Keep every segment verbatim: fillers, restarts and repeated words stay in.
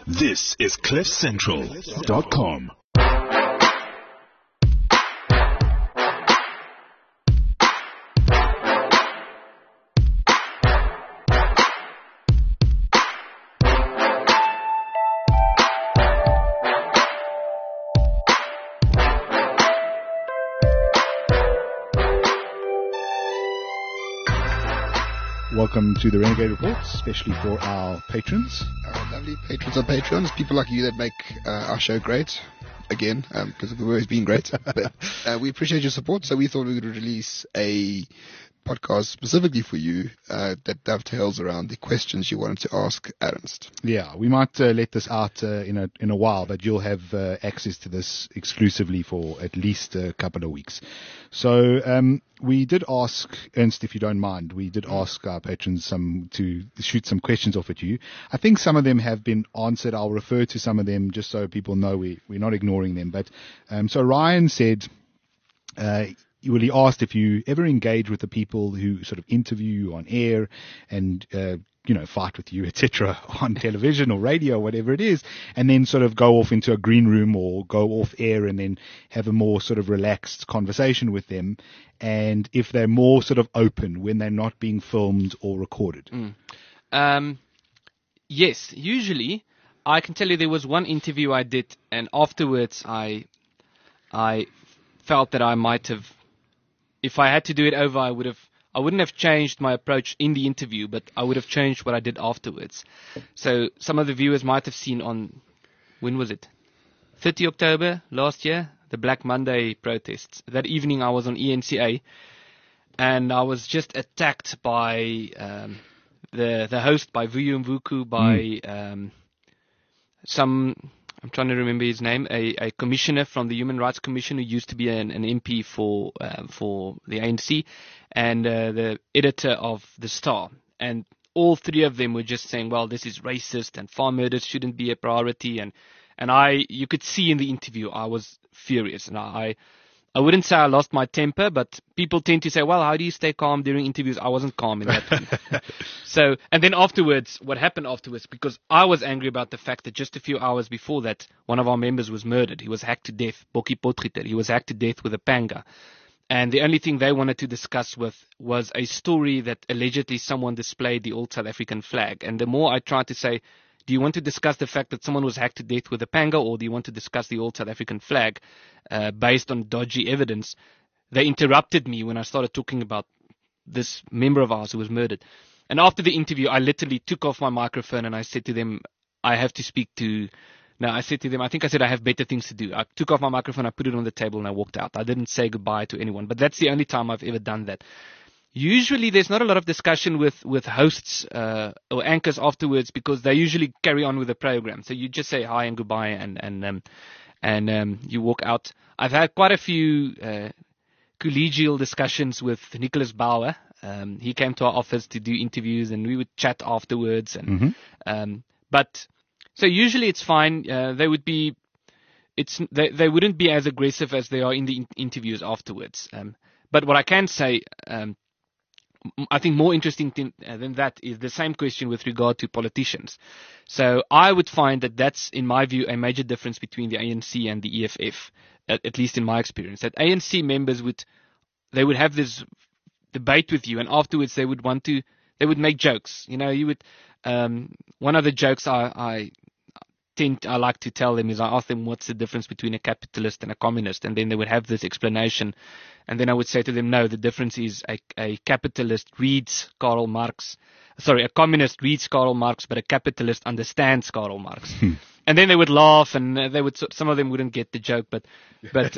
This is cliff central dot com. Welcome to the Renegade Report, especially for our patrons. Our lovely patrons and patrons, people like you that make uh, our show great, again, because um, we've always been great. But uh, we appreciate your support, so we thought we would release a podcast specifically for you uh, that dovetails around the questions you wanted to ask Ernst. Yeah, we might uh, let this out uh, in a in a while, but you'll have uh, access to this exclusively for at least a couple of weeks. So um, we did ask, Ernst, if you don't mind, we did ask our patrons some to shoot some questions off at you. I think some of them have been answered. I'll refer to some of them just so people know we, we're not ignoring them. But um, so Ryan said, uh, well, he asked if you ever engage with the people who sort of interview you on air and, uh, you know, fight with you, et cetera, on television or radio, whatever it is, and then sort of go off into a green room or go off air and then have a more sort of relaxed conversation with them, and if they're more sort of open when they're not being filmed or recorded. Mm. Um, yes, usually I can tell you there was one interview I did, and afterwards I, I felt that I might have, if I had to do it over, I would have, I wouldn't have changed my approach in the interview, but I would have changed what I did afterwards. So some of the viewers might have seen on, when was it? thirtieth of October last year, the Black Monday protests. That evening I was on E N C A, and I was just attacked by um, the the host, by Vuyo Mvuku, by mm. um, some, I'm trying to remember his name, a, a commissioner from the Human Rights Commission who used to be an, an M P for uh, for the A N C, and uh, the editor of The Star. And all three of them were just saying, well, this is racist and farm murders shouldn't be a priority. And, and I, you could see in the interview, I was furious. And I, I wouldn't say I lost my temper, but people tend to say, well, how do you stay calm during interviews? I wasn't calm in that. So, and then afterwards, what happened afterwards, because I was angry about the fact that just a few hours before that, one of our members was murdered. He was hacked to death, Bokkie Potgieter. He was hacked to death with a panga. And the only thing they wanted to discuss with was a story that allegedly someone displayed the old South African flag. And the more I tried to say, do you want to discuss the fact that someone was hacked to death with a panga, or do you want to discuss the old South African flag uh, based on dodgy evidence? They interrupted me when I started talking about this member of ours who was murdered. And after the interview, I literally took off my microphone and I said to them, I have to speak to... No, I said to them, I think I said I have better things to do. I took off my microphone, I put it on the table, and I walked out. I didn't say goodbye to anyone, but that's the only time I've ever done that. Usually there's not a lot of discussion with, with hosts uh, or anchors afterwards, because they usually carry on with the program. So you just say hi and goodbye, and and um, and um, you walk out. I've had quite a few uh, collegial discussions with Nicholas Bauer. Um, he came to our office to do interviews, and we would chat afterwards. And Mm-hmm. um, but so usually it's fine. Uh, they would be, it's they they wouldn't be as aggressive as they are in the in- interviews afterwards. Um, but what I can say, um, I think more interesting thing, uh, than that is the same question with regard to politicians. So I would find that that's, in my view, a major difference between the A N C and the E F F, at, at least in my experience. That A N C members would, they would have this debate with you, and afterwards they would want to, they would make jokes. You know, you would, um, one of the jokes I, I tend, I like to tell them is I ask them what's the difference between a capitalist and a communist, and then they would have this explanation. And then I would say to them, no, the difference is a, a capitalist reads Karl Marx. Sorry, a communist reads Karl Marx, but a capitalist understands Karl Marx. Hmm. And then they would laugh, and they would. Some of them wouldn't get the joke, but, but,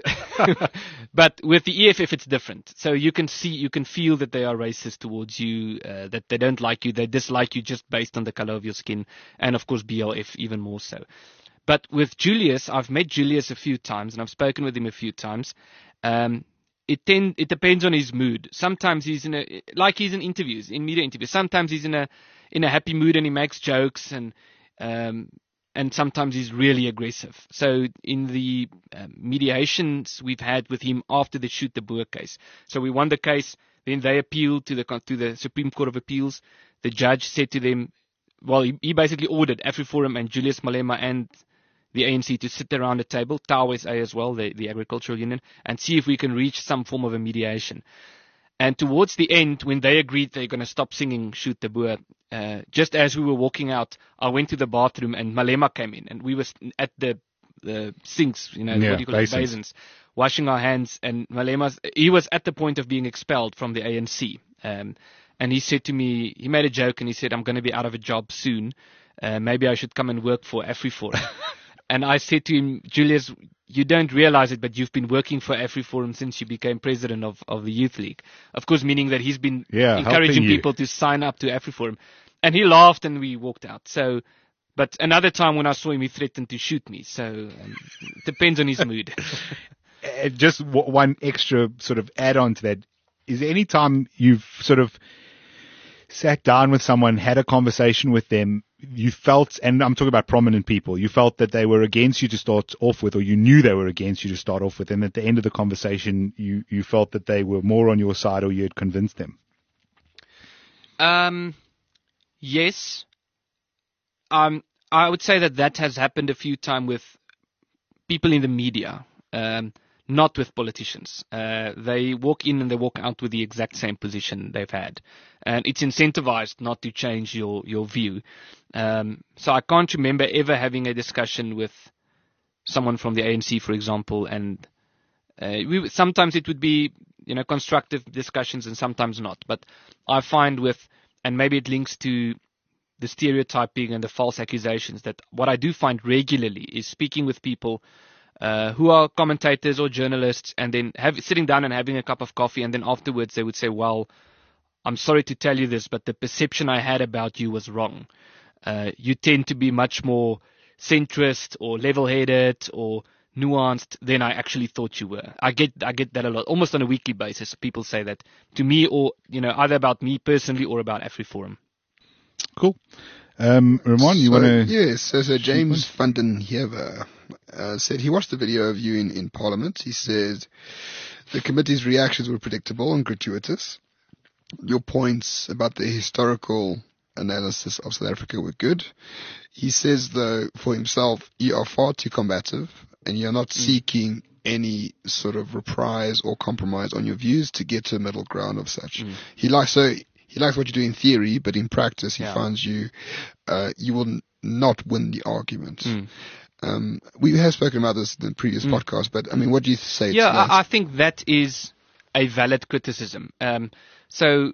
but with the E F F, it's different. So you can see, you can feel that they are racist towards you, uh, that they don't like you, they dislike you just based on the color of your skin, and of course B L F even more so. But with Julius, I've met Julius a few times, and I've spoken with him a few times. Um, It tend, it depends on his mood. Sometimes he's in a, like he's in interviews, in media interviews. Sometimes he's in a, in a happy mood and he makes jokes, and, um, and sometimes he's really aggressive. So in the uh, mediations we've had with him after the Shoot the Boer case, so we won the case, then they appealed to the to the Supreme Court of Appeals. The judge said to them, well, he, he basically ordered AfriForum and Julius Malema and the A N C to sit around a table, Tau S A as well, the, the agricultural union, and see if we can reach some form of a mediation. And towards the end, when they agreed they're going to stop singing Shoot the Boer, uh, just as we were walking out, I went to the bathroom and Malema came in, and we were at the, the sinks, you know, Yeah, what do you call it, basins. basins, washing our hands, and Malema's, he was at the point of being expelled from the A N C. Um, and he said to me, he made a joke and he said, I'm going to be out of a job soon. Uh, maybe I should come and work for AfriForum. And I said to him, Julius, you don't realize it, but you've been working for AfriForum since you became president of, of the Youth League. Of course, meaning that he's been Yeah, encouraging helping you. people to sign up to AfriForum. And he laughed and we walked out. So, but another time when I saw him, he threatened to shoot me. So, um, depends on his mood. Uh, just w- one extra sort of add-on to that. Is there any time you've sort of sat down with someone, had a conversation with them, you felt, and I'm talking about prominent people, you felt that they were against you to start off with, or you knew they were against you to start off with, and at the end of the conversation, you, you felt that they were more on your side or you had convinced them? Um, yes. Um, I would say that that has happened a few times with people in the media, um, not with politicians. Uh, they walk in and they walk out with the exact same position they've had. And it's incentivized not to change your, your view. Um, so I can't remember ever having a discussion with someone from the A N C, for example, and uh, we, sometimes it would be, you know, constructive discussions and sometimes not. But I find with, and maybe it links to the stereotyping and the false accusations, that what I do find regularly is speaking with people uh, who are commentators or journalists, and then have, sitting down and having a cup of coffee, and then afterwards they would say, well, I'm sorry to tell you this, but the perception I had about you was wrong. Uh, you tend to be much more centrist or level-headed or nuanced than I actually thought you were. I get I get that a lot, almost on a weekly basis. People say that to me, or, you know, either about me personally or about AfriForum. Cool. Um, Ramon, you so, want to... Yes, so, so James Vandenhever uh, said he watched the video of you in, in Parliament. He said the committee's reactions were predictable and gratuitous. Your points about the historical analysis of South Africa were good. He says, though, for himself, you are far too combative and you're not mm. seeking any sort of reprise or compromise on your views to get to a middle ground of such. Mm. He likes so he likes what you do in theory, but in practice, he yeah. finds you uh, you will n- not win the argument. Mm. Um, we have spoken about this in the previous mm. podcast, but I mean, what do you say? Yeah, to that? I, I think that is a valid criticism. Um, so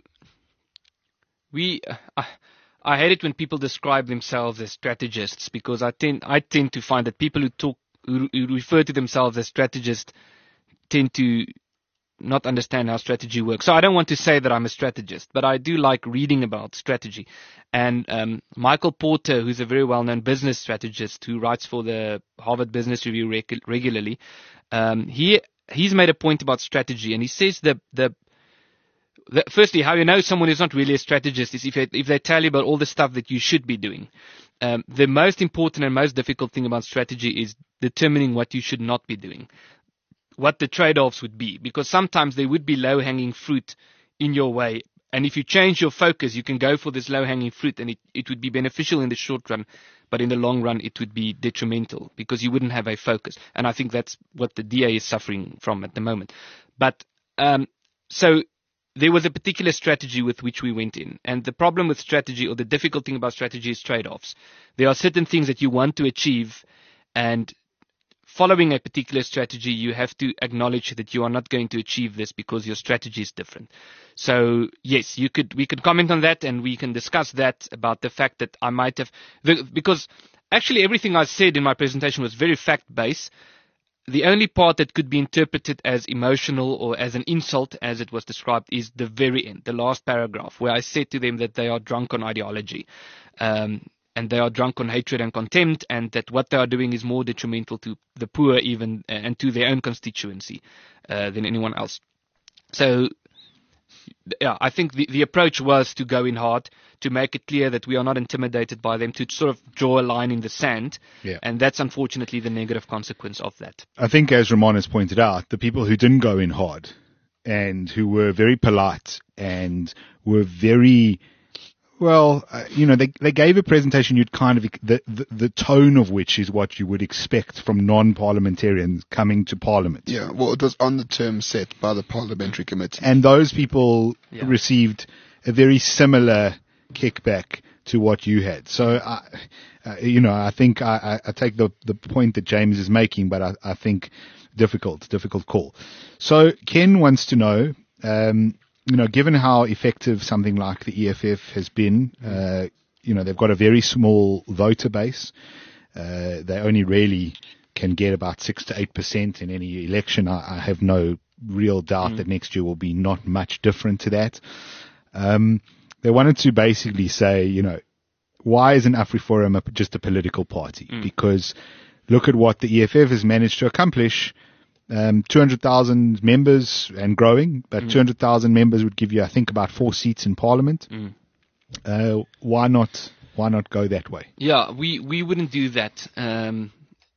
we. Uh, I hate it when people describe themselves as strategists, because I tend I tend to find that people who talk who, who refer to themselves as strategists tend to not understand how strategy works. So I don't want to say that I'm a strategist, but I do like reading about strategy. And um, Michael Porter, who's a very well-known business strategist who writes for the Harvard Business Review reg- regularly, um, he he's made a point about strategy, and he says that the The, firstly, how you know someone is not really a strategist is if they, if they tell you about all the stuff that you should be doing. Um, the most important and most difficult thing about strategy is determining what you should not be doing, what the trade-offs would be, because sometimes there would be low-hanging fruit in your way. And if you change your focus, you can go for this low-hanging fruit, and it, it would be beneficial in the short run, but in the long run, it would be detrimental because you wouldn't have a focus. And I think that's what the D A is suffering from at the moment. But um, so... There was a particular strategy with which we went in. And the problem with strategy, or the difficult thing about strategy, is trade-offs. There are certain things that you want to achieve, and following a particular strategy, you have to acknowledge that you are not going to achieve this because your strategy is different. So, yes, you could we could comment on that, and we can discuss that about the fact that I might have... Because actually everything I said in my presentation was very fact-based. The only part that could be interpreted as emotional or as an insult, as it was described, is the very end, the last paragraph, where I said to them that they are drunk on ideology, um, and they are drunk on hatred and contempt, and that what they are doing is more detrimental to the poor even, and to their own constituency uh, than anyone else. So, yeah, I think the, the approach was to go in hard, to make it clear that we are not intimidated by them, to sort of draw a line in the sand. Yeah. And that's unfortunately the negative consequence of that. I think, as Ramon has pointed out, the people who didn't go in hard and who were very polite and were very Well, uh, you know, they they gave a presentation you'd kind of, the, the the tone of which is what you would expect from non-parliamentarians coming to Parliament. Yeah, well, it was on the term set by the Parliamentary Committee. And those people Yeah. received a very similar kickback to what you had. So, I, uh, you know, I think I, I, I take the, the point that James is making, but I, I think difficult, difficult call. So Ken wants to know, um, you know, given how effective something like the E F F has been, uh, you know, they've got a very small voter base. Uh, they only really can get about six to eight percent in any election. I, I have no real doubt Mm. that next year will be not much different to that. Um, they wanted to basically say, you know, why isn't AfriForum a, just a political party? Mm. Because look at what the E F F has managed to accomplish. Um, two hundred thousand members and growing, but Mm. two hundred thousand members would give you, I think, about four seats in Parliament. Mm. Uh, why not? Why not go that way? Yeah, we, we wouldn't do that. Um,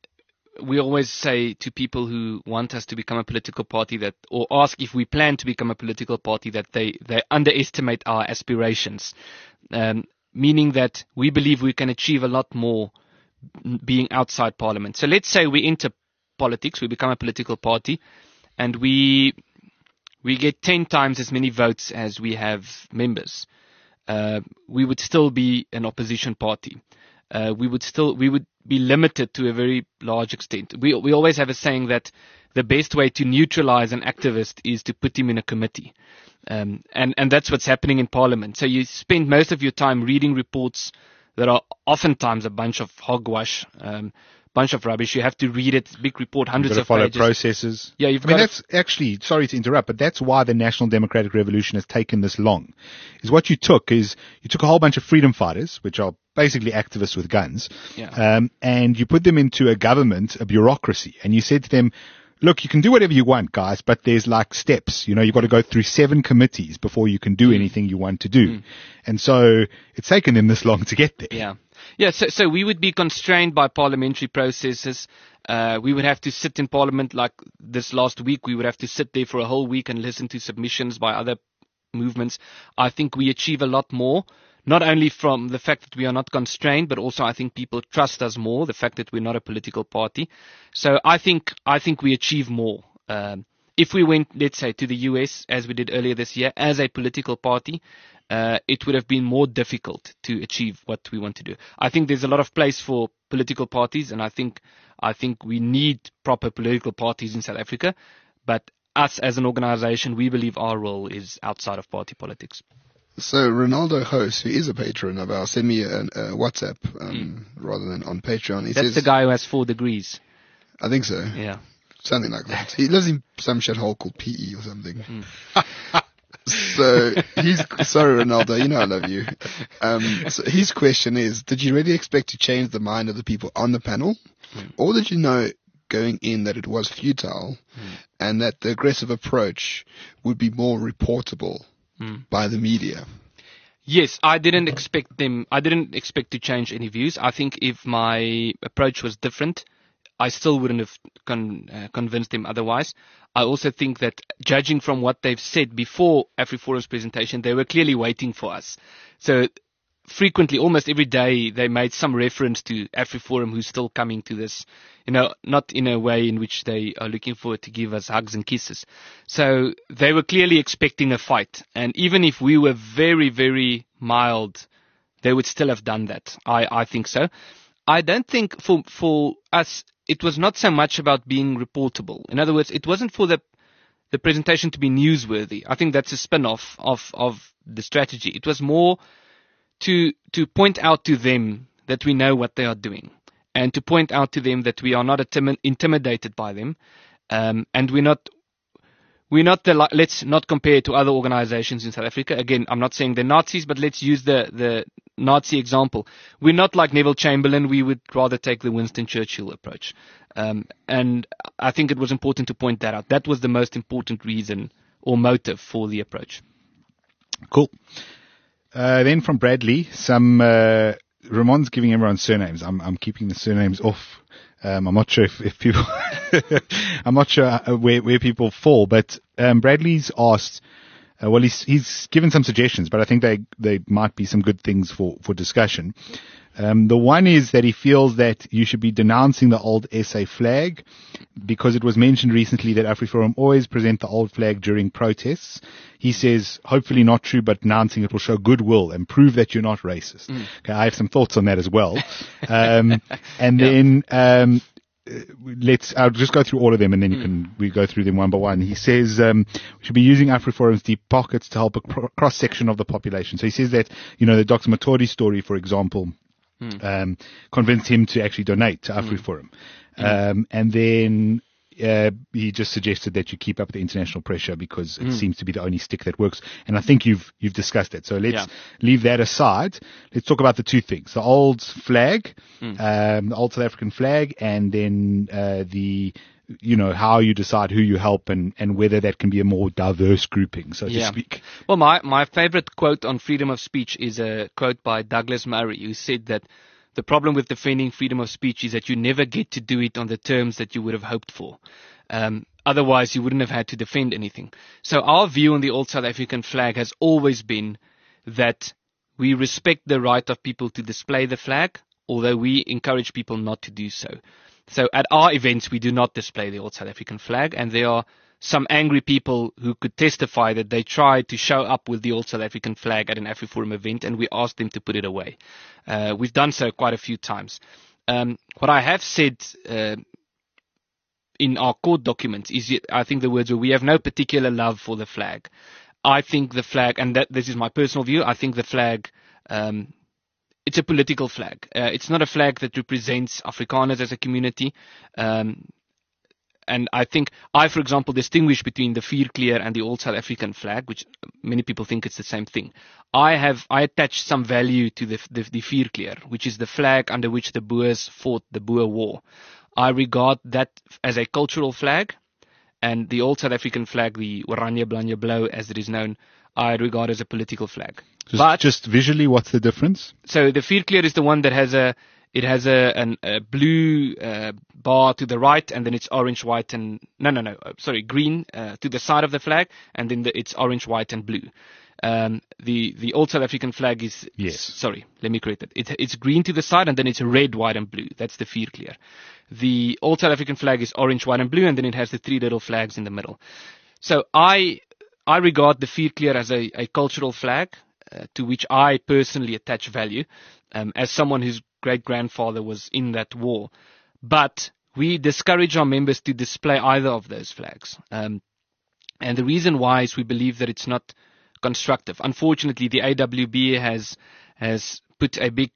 we always say to people who want us to become a political party that, or ask if we plan to become a political party, that they, they underestimate our aspirations. Um, meaning that we believe we can achieve a lot more being outside Parliament. So let's say we enter politics, we become a political party, and we we get ten times as many votes as we have members. Uh, we would still be an opposition party. Uh, we would still we would be limited to a very large extent. We we always have a saying that the best way to neutralize an activist is to put him in a committee, um, and and that's what's happening in Parliament. So you spend most of your time reading reports that are oftentimes a bunch of hogwash. Um, bunch of rubbish. You have to read it, big report, hundreds You've got to of follow pages. processes. Yeah, you've I mean, got that's actually, sorry to interrupt, but that's why the National Democratic Revolution has taken this long. Is what you took is, you took a whole bunch of freedom fighters, which are basically activists with guns, Yeah. um, and you put them into a government, a bureaucracy, and you said to them, look, you can do whatever you want, guys, but there's like steps. You know, you've got to go through seven committees before you can do Mm. anything you want to do. Mm. And so it's taken them this long to get there. Yeah. Yeah, so, so we would be constrained by parliamentary processes. Uh, we would have to sit in Parliament like this last week. We would have to sit there for a whole week and listen to submissions by other movements. I think we achieve a lot more, not only from the fact that we are not constrained, but also I think people trust us more, the fact that we're not a political party. So I think I think we achieve more. Um, if we went, let's say, to the U S, as we did earlier this year, as a political party, uh, it would have been more difficult to achieve what we want to do. I think there's a lot of place for political parties, and I think I think we need proper political parties in South Africa. But us as an organization, we believe our role is outside of party politics. So Ronaldo Host, who is a patron of ours, sent me a, a WhatsApp um, rather than on Patreon. He That's says, the guy who has four degrees. I think so. Yeah. Something like that. He lives in some shithole called P E or something. So he's sorry, Ronaldo. You know I love you. Um, so his question is: did you really expect to change the mind of the people on the panel, Mm. or did you know going in that it was futile, Mm. and that the aggressive approach would be more reportable Mm. by the media? Yes, I didn't expect them. I didn't expect to change any views. I think if my approach was different, I still wouldn't have con, uh, convinced them otherwise. I also think that judging from what they've said before AfriForum's presentation, they were clearly waiting for us. So frequently, almost every day, they made some reference to AfriForum, who's still coming to this, you know, not in a way in which they are looking forward to give us hugs and kisses. So they were clearly expecting a fight. And even if we were very, very mild, they would still have done that. I, I think so. I don't think for, for us, it was not so much about being reportable. In other words, it wasn't for the the presentation to be newsworthy. I think that's a spin-off of, of the strategy. It was more to to point out to them that we know what they are doing, and to point out to them that we are not intimi- intimidated by them, um, and we're not we're not the let's not compare to other organizations in South Africa. Again, I'm not saying they're Nazis, but let's use the the Nazi example. We're not like Neville Chamberlain. We would rather take the Winston Churchill approach, um, and I think it was important to point that out. That was the most important reason or motive for the approach. Cool. Uh, then from Bradley, some uh, Ramon's giving everyone surnames. I'm I'm keeping the surnames off. Um, I'm not sure if, if people, I'm not sure where where people fall. But um, Bradley's asked, Uh, well, he's he's given some suggestions, but I think they they might be some good things for for discussion. Um, the one is that he feels that you should be denouncing the old S A flag because it was mentioned recently that AfriForum always present the old flag during protests. He says, hopefully not true, but denouncing it will show goodwill and prove that you're not racist. Mm. Okay, I have some thoughts on that as well. Um, and yeah. then um, let's, I'll just go through all of them and then mm. you can, we go through them one by one. He says um, we should be using AfriForum's deep pockets to help a cr- cross-section of the population. So he says that, you know, the Doctor Matori story, for example, Mm. Um, convinced him to actually donate to AfriForum. Mm. Um, and then uh, he just suggested that you keep up the international pressure because it mm. seems to be the only stick that works. And I think you've you've discussed it. So let's yeah. leave that aside. Let's talk about the two things: the old flag, mm. um, the old South African flag, and then uh, the you know, how you decide who you help and, and whether that can be a more diverse grouping, so yeah. to speak. Well, my, my favorite quote on freedom of speech is a quote by Douglas Murray, who said that the problem with defending freedom of speech is that you never get to do it on the terms that you would have hoped for. Um, otherwise, you wouldn't have had to defend anything. So our view on the old South African flag has always been that we respect the right of people to display the flag, although we encourage people not to do so. So at our events, we do not display the old South African flag, and there are some angry people who could testify that they tried to show up with the old South African flag at an AfriForum event, and we asked them to put it away. Uh, we've done so quite a few times. Um, what I have said uh, in our court documents is, I think the words were, we have no particular love for the flag. I think the flag, and that, this is my personal view, I think the flag... Um, It's a political flag. Uh, it's not a flag that represents Afrikaners as a community. Um, and I think I, for example, distinguish between the Vierkleur and the old South African flag, which many people think it's the same thing. I have I attach some value to the the, the Vierkleur, which is the flag under which the Boers fought the Boer War. I regard that as a cultural flag, and the old South African flag, the Oranje Blanje Blou, as it is known, I regard as a political flag. Just, but, just visually, what's the difference? So the Vierkleur is the one that has a, it has a, an, a blue uh, bar to the right, and then it's orange, white, and no, no, no, sorry, green uh, to the side of the flag, and then the, it's orange, white, and blue. Um, the the old South African flag is yes. Sorry, let me correct it. it. It's green to the side, and then it's red, white, and blue. That's the Vierkleur. The old South African flag is orange, white, and blue, and then it has the three little flags in the middle. So I I regard the Vierkleur as a, a cultural flag. Uh, to which I personally attach value, um, as someone whose great-grandfather was in that war. But we discourage our members to display either of those flags. Um, and the reason why is we believe that it's not constructive. Unfortunately, the A W B has has put a big,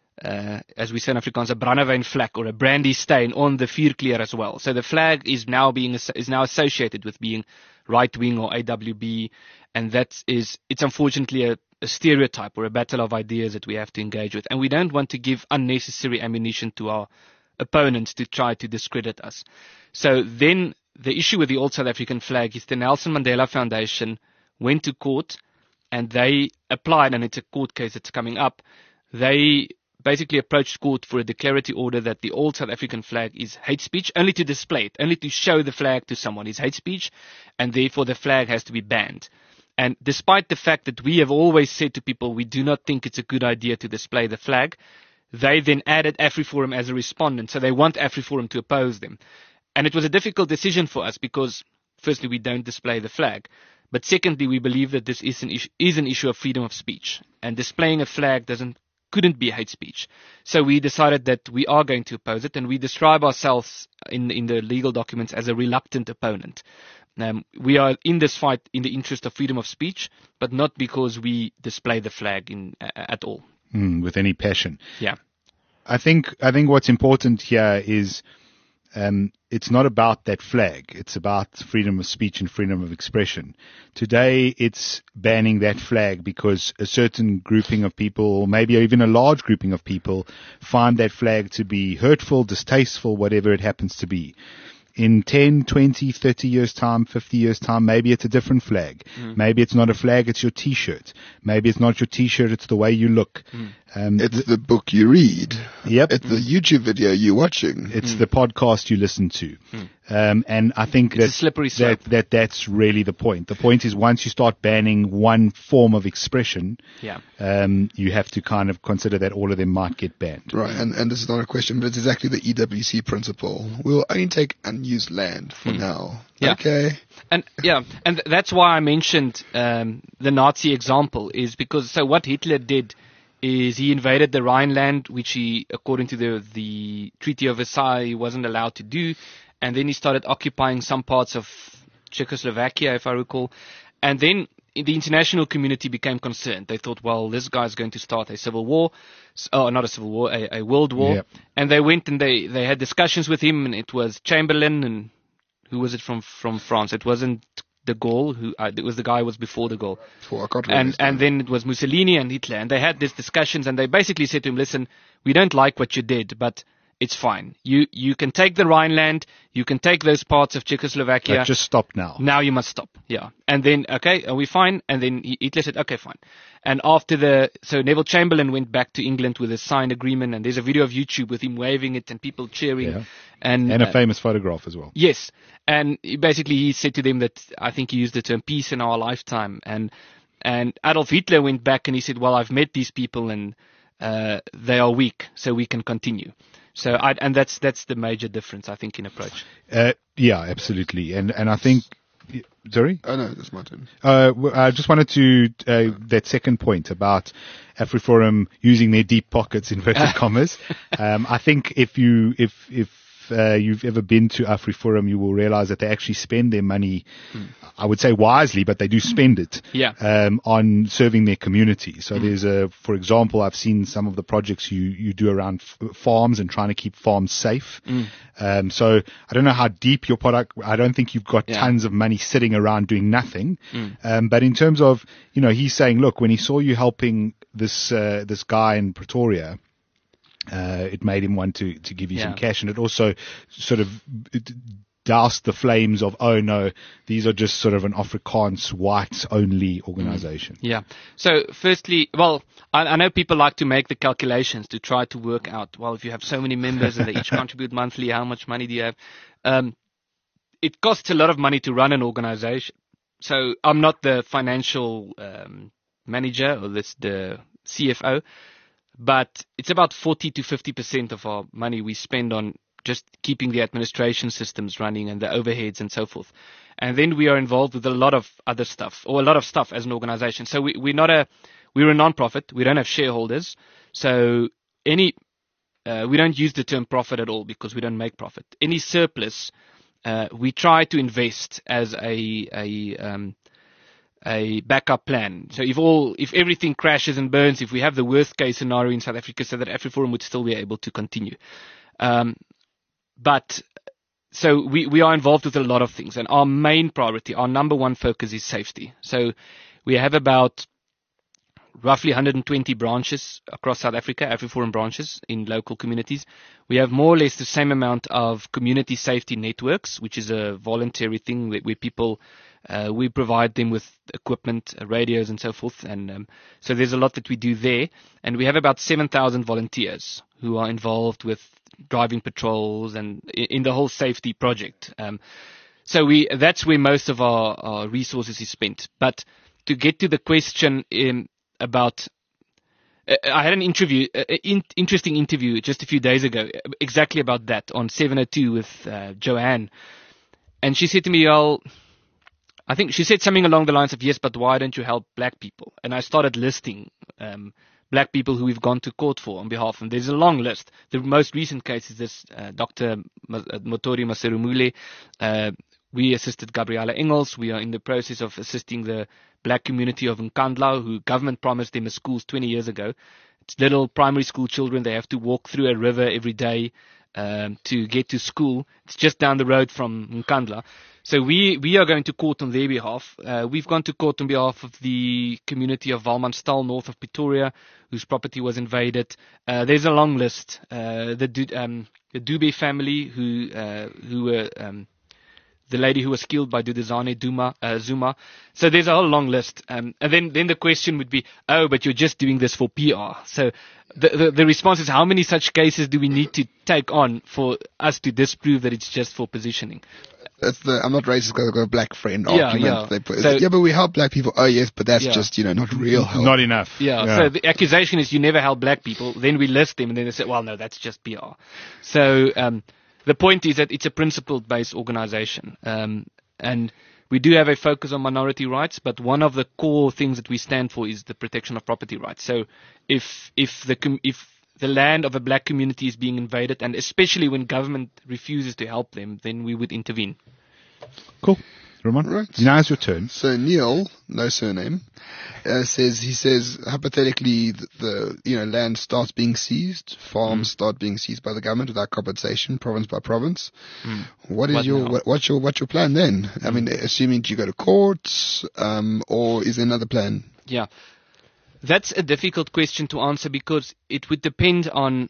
uh, as we say in Afrikaans, a brandewyn vlek or a brandy stain on the Vierkleur as well. So the flag is now being is now associated with being right-wing or A W B, and that is it's unfortunately a a stereotype or a battle of ideas that we have to engage with. And we don't want to give unnecessary ammunition to our opponents to try to discredit us. So then the issue with the old South African flag is the Nelson Mandela Foundation went to court and they applied, and it's a court case that's coming up, they basically approached court for a declaratory order that the old South African flag is hate speech, only to display it, only to show the flag to someone is hate speech, and therefore the flag has to be banned. And despite the fact that we have always said to people we do not think it's a good idea to display the flag, they then added AfriForum as a respondent. So they want AfriForum to oppose them. And it was a difficult decision for us because, firstly, we don't display the flag. But secondly, we believe that this is an issue, is an issue of freedom of speech. And displaying a flag doesn't couldn't be hate speech. So we decided that we are going to oppose it, and we describe ourselves in, in the legal documents as a reluctant opponent. Um, we are in this fight in the interest of freedom of speech, but not because we display the flag in, uh, at all. Mm, with any passion. Yeah. I think, I think what's important here is, um, it's not about that flag. It's about freedom of speech and freedom of expression. Today, it's banning that flag because a certain grouping of people, or maybe even a large grouping of people, find that flag to be hurtful, distasteful, whatever it happens to be. In ten, twenty, thirty years time, fifty years time, maybe it's a different flag. Mm. Maybe it's not a flag, it's your t-shirt. Maybe it's not your t-shirt, it's the way you look. Mm. Um, it's th- the book you read. Yep. It's mm. the YouTube video you're watching. It's mm. the podcast you listen to. Mm. Um, and I think It's a that, slippery slope. that, that that's really the point. The point is once you start banning one form of expression, Yeah. um, you have to kind of consider that all of them might get banned. Right, and, and this is not a question, but it's exactly the E W C principle. We'll only take unused land for now. Yeah. Okay. And yeah, and th- that's why I mentioned um, the Nazi example, is because so what Hitler did is he invaded the Rhineland, which he, according to the the Treaty of Versailles, he wasn't allowed to do, and then he started occupying some parts of Czechoslovakia, if I recall, and then the international community became concerned. They thought, well, this guy's going to start a civil war, s- oh, not a civil war, a, a world war, Yep. and they went and they they had discussions with him, and it was Chamberlain and who was it from from France? It wasn't de Gaulle. Who uh, it was the guy who was before de Gaulle. For, I can't remember And his name. and then it was Mussolini and Hitler, and they had these discussions, and they basically said to him, "Listen, we don't like what you did, but it's fine. You you can take the Rhineland, you can take those parts of Czechoslovakia. But just stop now. Now you must stop." Yeah. And then, okay, are we fine? And then he- Hitler said, okay, fine. And after the, so Neville Chamberlain went back to England with a signed agreement, and there's a video of YouTube with him waving it and people cheering. Yeah. And, And a uh, famous photograph as well. Yes, and he basically he said to them that I think he used the term peace in our lifetime, and and Adolf Hitler went back and he said, well, I've met these people and uh, they are weak, so we can continue. So I, and that's that's the major difference I think in approach. Uh, yeah, absolutely. And and I think, sorry? Oh, no, that's my turn. Uh, w- I just wanted to, uh, that second point about AfriForum using their deep pockets, inverted commas. Um, I think if you, if, if, uh, you've ever been to AfriForum, you will realize that they actually spend their money, mm. I would say wisely, but they do spend it, Yeah. um, on serving their community. So mm. there's a, for example, I've seen some of the projects you, you do around f- farms and trying to keep farms safe. Mm. Um, so I don't know how deep your product, I don't think you've got Yeah. tons of money sitting around doing nothing. Mm. Um, but in terms of, you know, he's saying, look, when he saw you helping this, uh, this guy in Pretoria, uh, it made him want to, to give you Yeah. some cash, and it also sort of doused the flames of, oh no, these are just sort of an Afrikaans white only organization. Yeah. So firstly, well, I, I know people like to make the calculations to try to work out, well, if you have so many members and they each contribute monthly, how much money do you have? Um, it costs a lot of money to run an organization. So I'm not the financial um, manager or this the C F O, but it's about forty to fifty percent of our money we spend on just keeping the administration systems running and the overheads and so forth. And then we are involved with a lot of other stuff, or a lot of stuff as an organization. So we, we're not a, we're a non-profit. We don't have shareholders. So any, uh, we don't use the term profit at all because we don't make profit. Any surplus, uh, we try to invest as a, a, um, a backup plan. So if all, if everything crashes and burns, if we have the worst case scenario in South Africa, so that AfriForum would still be able to continue. Um, But so we, we are involved with a lot of things, and our main priority, our number one focus is safety. So we have about roughly one hundred twenty branches across South Africa, AfriForum branches in local communities. We have more or less the same amount of community safety networks, which is a voluntary thing where, where people, uh, we provide them with equipment, uh, radios and so forth. And um, so there's a lot that we do there. And we have about seven thousand volunteers who are involved with driving patrols and in the whole safety project. Um, so we that's where most of our, our resources is spent. But to get to the question um, about, uh, I had an interview, uh, in, interesting interview just a few days ago, exactly about that on seven oh two with uh, Joanne, and she said to me, "Well, I think she said something along the lines of, yes, but why don't you help black people?" And I started listing um, black people who we've gone to court for on behalf of them. There's a long list. The most recent case is this uh, Doctor Motori Maserumule. Uh, we assisted Gabriela Engels. We are in the process of assisting the black community of Nkandla, who government promised them a schools twenty years ago. It's little primary school children. They have to walk through a river every day um, to get to school. It's just down the road from Nkandla. So we, we are going to court on their behalf. Uh, we've gone to court on behalf of the community of Walmanstal, north of Pretoria, whose property was invaded. Uh, there's a long list. Uh, the, um, the Dube family, who uh, who were um, the lady who was killed by Duduzane Duma, uh, Zuma. So there's a whole long list. Um, and then, then the question would be, oh, but you're just doing this for P R. So the, the, the response is, how many such cases do we need to take on for us to disprove that it's just for positioning? That's the I'm not racist because I've got a black friend Yeah, argument. yeah. They put, So- yeah, but we help black people. Oh, yes, but that's Yeah. just, you know, not real help. Not enough. Yeah, so the accusation is you never help black people. Then we list them, and then they say, well, no, that's just P R. So um, the point is that it's a principle-based organization. Um, and we do have a focus on minority rights, but one of the core things that we stand for is the protection of property rights. So if if the com- if the land of a black community is being invaded, and especially when government refuses to help them, then we would intervene. Cool. Ramon, Right. now it's your turn. So Neil, no surname, uh, says he says hypothetically the, the you know land starts being seized, farms Mm. start being seized by the government without compensation, province by province. Mm. What is What your now? what, what's your what's your plan then? I mean, assuming do you go to court, um, or is there another plan? Yeah. That's a difficult question to answer because it would depend on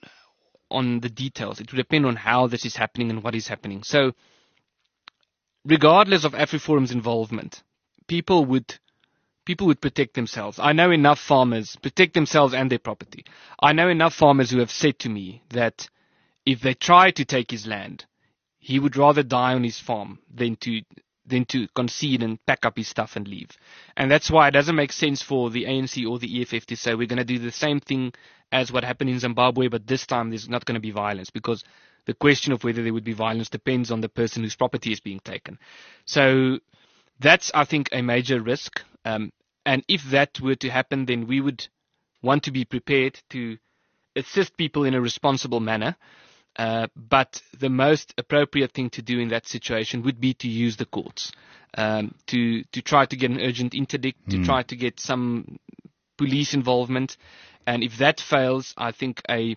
on the details. It would depend on how this is happening and what is happening. So regardless of AfriForum's involvement, people would people would protect themselves. I know enough farmers protect themselves and their property. I know enough farmers who have said to me that if they try to take his land, he would rather die on his farm than to than to concede and pack up his stuff and leave. And that's why it doesn't make sense for the A N C or the E F F to say we're going to do the same thing as what happened in Zimbabwe, but this time there's not going to be violence, because the question of whether there would be violence depends on the person whose property is being taken. So that's, I think, a major risk. Um, and if that were to happen, then we would want to be prepared to assist people in a responsible manner. Uh, but the most appropriate thing to do in that situation would be to use the courts, um, to to try to get an urgent interdict, to try to get some police involvement. And if that fails, I think a,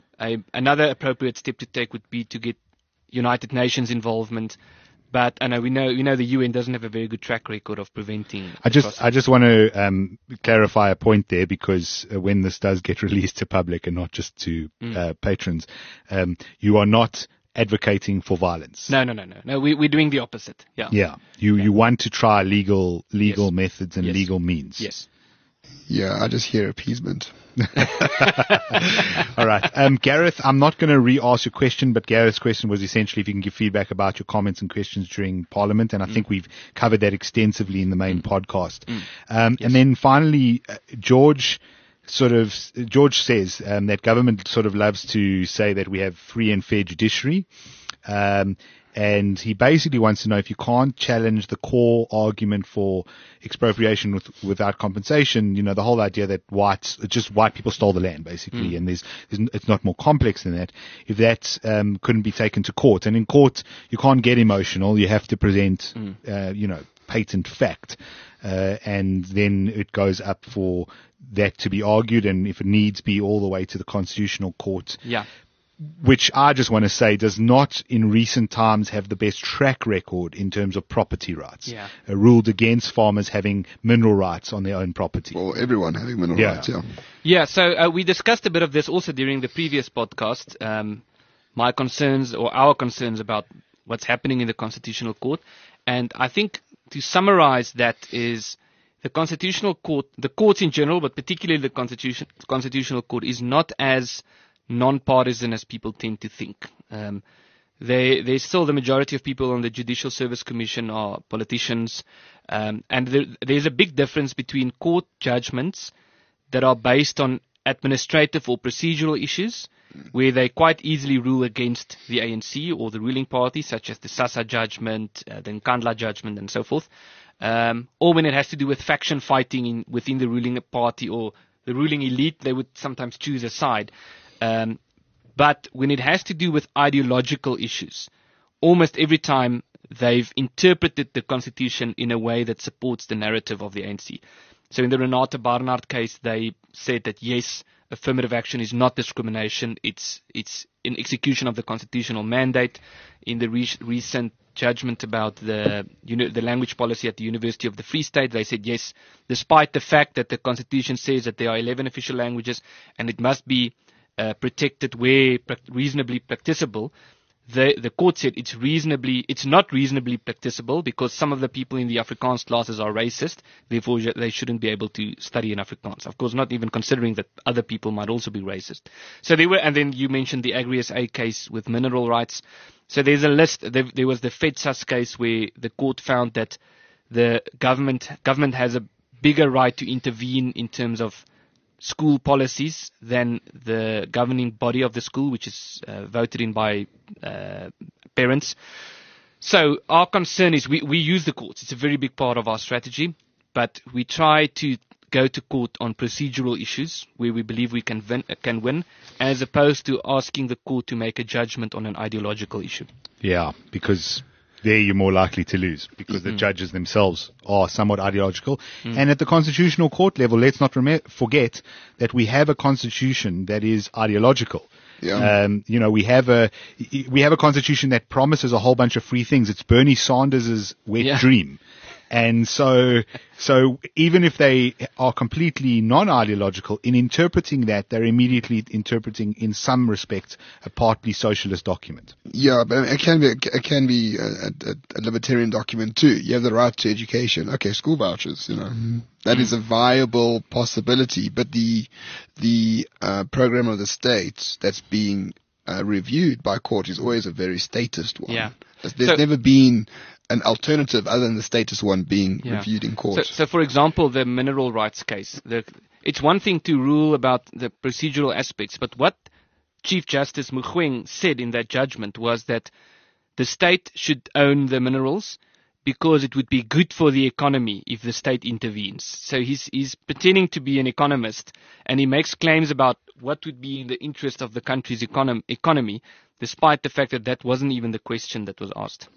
a another appropriate step to take would be to get United Nations involvement. But I know we know we know the U N doesn't have a very good track record of preventing. I just I just want to um, clarify a point there, because uh, when this does get released to public and not just to uh, patrons, um, you are not advocating for violence. no no no no no we we're doing the opposite. Yeah. Yeah, you you want to try legal legal Yes. methods and Yes. legal means. Yes. Yeah, I just hear appeasement. All right. Um, Gareth, I'm not going to re-ask your question, but Gareth's question was essentially if you can give feedback about your comments and questions during Parliament, and I think we've covered that extensively in the main podcast. Um, And then finally, uh, George sort of George says um, that government sort of loves to say that we have free and fair judiciary. Um, and he basically wants to know if you can't challenge the core argument for expropriation with, without compensation, you know, the whole idea that whites, it's just white people stole the land, basically, and there's, there's, n- it's not more complex than that. If that um, couldn't be taken to court, and in court you can't get emotional, you have to present, uh, you know, patent fact, uh, and then it goes up for that to be argued, and if it needs be, all the way to the Constitutional Court. Yeah. Which I just want to say does not in recent times have the best track record in terms of property rights. Yeah. Uh, ruled against farmers having mineral rights on their own property. Well, everyone having mineral Yeah. rights, yeah. Yeah, so uh, we discussed a bit of this also during the previous podcast. Um, my concerns or our concerns about what's happening in the Constitutional Court. And I think to summarize that is the Constitutional Court, the courts in general, but particularly the Constitution, Constitutional Court, is not as non-partisan as people tend to think. Um, they, there's still the majority of people on the Judicial Service Commission are politicians, um, and there, there's a big difference between court judgments that are based on administrative or procedural issues, where they quite easily rule against the A N C or the ruling party, such as the SASSA judgment, uh, the Nkandla judgment, and so forth, um, or when it has to do with faction fighting in, within the ruling party or the ruling elite, they would sometimes choose a side. Um, but when it has to do with ideological issues, almost every time they've interpreted the Constitution in a way that supports the narrative of the A N C. So in the Renate Barnard case, they said that yes, affirmative action is not discrimination. It's it's in execution of the constitutional mandate. In the re- recent judgment about the you know, the language policy at the University of the Free State, they said yes, despite the fact that the Constitution says that there are eleven official languages and it must be uh, protected where pra- reasonably practicable, the the court said it's reasonably, it's not reasonably practicable because some of the people in the Afrikaans classes are racist. Therefore, they shouldn't be able to study in Afrikaans. Of course, not even considering that other people might also be racist. So they were, and then you mentioned the Agri-S A case with mineral rights. So there's a list. There, there was the FedSAS case where the court found that the government government has a bigger right to intervene in terms of school policies than the governing body of the school, which is uh, voted in by uh, parents. So our concern is we, we use the courts. It's a very big part of our strategy, but we try to go to court on procedural issues where we believe we can win, can win, as opposed to asking the court to make a judgment on an ideological issue. Yeah, because there you're more likely to lose because mm-hmm. the judges themselves are somewhat ideological. Mm. And at the Constitutional Court level, let's not rem- forget that we have a constitution that is ideological. Yeah. Um, you know, we have a we have a constitution that promises a whole bunch of free things. It's Bernie Sanders' wet yeah. dream. And so, so even if they are completely non-ideological, in interpreting that, they're immediately interpreting, in some respects, a partly socialist document. Yeah, but it can be it can be a, a, a libertarian document too. You have the right to education. Okay, school vouchers. You know, mm-hmm. that mm-hmm. is a viable possibility. But the the uh, program of the state that's being uh, reviewed by court is always a very statist one. Yeah. There's, there's so, never been an alternative other than the status one being yeah. reviewed in court. So, so, for example, the mineral rights case. The, it's one thing to rule about the procedural aspects, but what Chief Justice Mogoeng said in that judgment was that the state should own the minerals because it would be good for the economy if the state intervenes. So he's, he's pretending to be an economist, and he makes claims about what would be in the interest of the country's econom- economy, despite the fact that that wasn't even the question that was asked.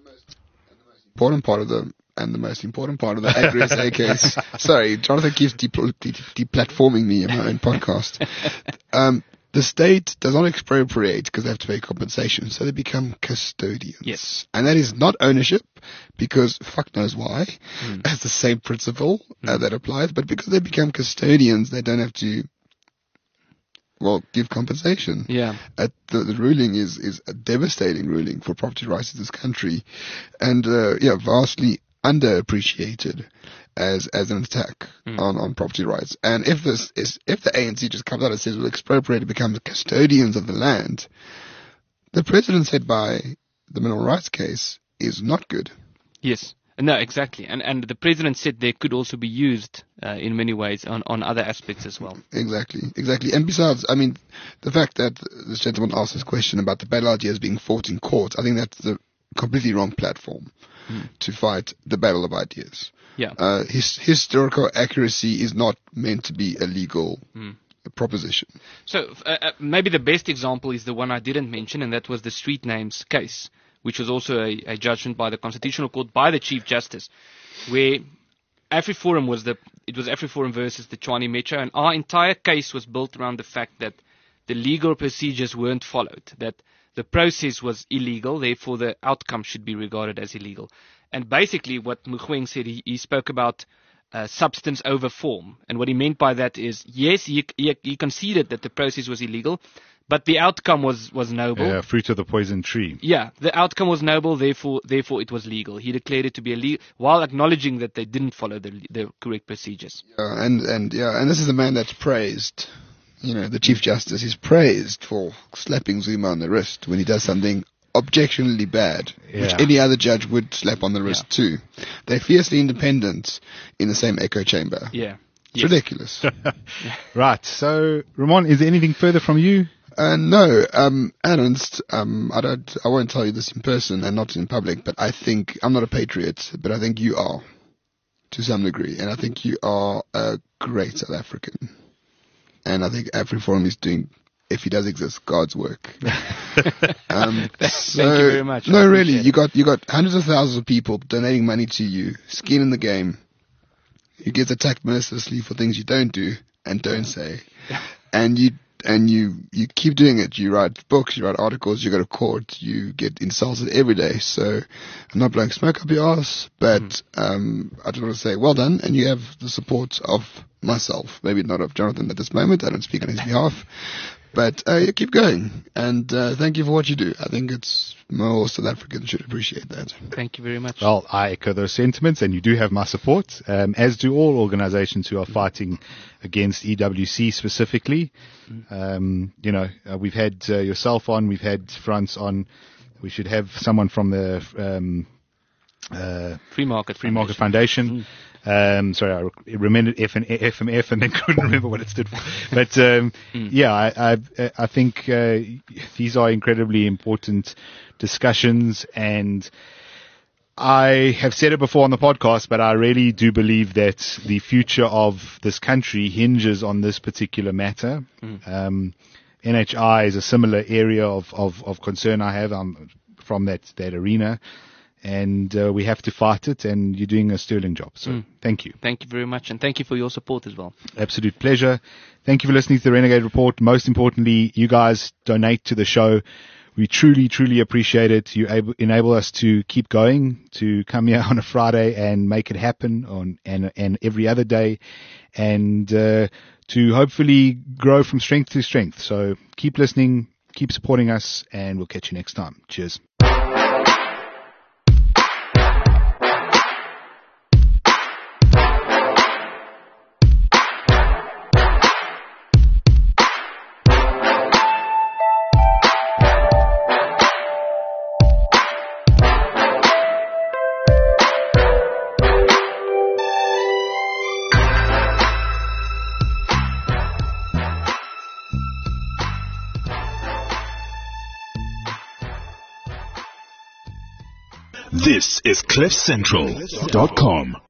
Important part of the and the most important part of the Agri-S A case. Sorry, Jonathan keeps depl- de- deplatforming me in my own podcast. Um, the state does not expropriate because they have to pay compensation, so they become custodians. Yes, and that is not ownership because fuck knows why. Mm. It's the same principle mm. uh, that applies, but because they become custodians, they don't have to. Well, give compensation. Yeah. Uh, the, the ruling is, is a devastating ruling for property rights in this country, and uh, yeah, vastly underappreciated as as an attack mm. on, on property rights. And if this is if the A N C just comes out and says we'll expropriate and become the custodians of the land, the precedent set by the mineral rights case is not good. Yes. No, exactly. And and the president said they could also be used uh, in many ways on, on other aspects as well. Exactly, exactly. And besides, I mean, the fact that this gentleman asked this question about the battle ideas being fought in court, I think that's the completely wrong platform mm. to fight the battle of ideas. Yeah. Uh, his, historical accuracy is not meant to be a legal mm. proposition. So uh, maybe the best example is the one I didn't mention, and that was the street names case, which was also a, a judgment by the Constitutional Court by the Chief Justice, where AfriForum was the it was AfriForum versus the Tshwane Metro, and our entire case was built around the fact that the legal procedures weren't followed, that the process was illegal, therefore the outcome should be regarded as illegal. And basically what Mogoeng said, he, he spoke about uh, substance over form, and what he meant by that is, yes, he, he, he conceded that the process was illegal, but the outcome was, was noble. Yeah, fruit of the poison tree. Yeah, the outcome was noble, therefore therefore it was legal. He declared it to be illegal while acknowledging that they didn't follow the the correct procedures. Yeah, and, and yeah, and this is a man that's praised. You know, the Chief Justice is praised for slapping Zuma on the wrist when he does something objectionably bad, yeah. which any other judge would slap on the wrist yeah. too. They're fiercely independent in the same echo chamber. Yeah. It's yes. ridiculous. Right. So, Ramon, is there anything further from you? Uh, no, um, Ernst, um, I don't, I won't tell you this in person and not in public, but I think, I'm not a patriot, but I think you are, to some degree, and I think you are a great South African. And I think AfriForum is doing, if he does exist, God's work. um, so, Thank you very much. No, really, you got, you got hundreds of thousands of people donating money to you, skin in the game. You get attacked mercilessly for things you don't do and don't say. And you, And you, you keep doing it. You write books, you write articles, you go to court, you get insulted every day. So I'm not blowing smoke up your ass, but mm. um, I just want to say well done, and you have the support of myself. Maybe not of Jonathan at this moment. I don't speak on his behalf. But uh, yeah, keep going, and uh, thank you for what you do. I think it's more South Africans should appreciate that. Thank you very much. Well, I echo those sentiments, and you do have my support, um, as do all organizations who are fighting against E W C specifically. Um, you know, uh, we've had uh, yourself on, we've had Frans on. We should have someone from the um, uh, Free Market Free Market Foundation. Um, sorry, I re- remembered F and F and F and then couldn't remember what it stood for. But um, mm. yeah, I, I, I think uh, these are incredibly important discussions, and I have said it before on the podcast, but I really do believe that the future of this country hinges on this particular matter. Mm. Um, N H I is a similar area of, of, of concern I have. I'm from that, that arena. And uh, we have to fight it, and you're doing a sterling job. So mm. thank you. Thank you very much, and thank you for your support as well. Absolute pleasure. Thank you for listening to the Renegade Report. Most importantly, you guys donate to the show. We truly, truly appreciate it. You able, enable us to keep going, to come here on a Friday and make it happen on and, and every other day, and uh, to hopefully grow from strength to strength. So keep listening, keep supporting us, and we'll catch you next time. Cheers. This is cliff central dot com.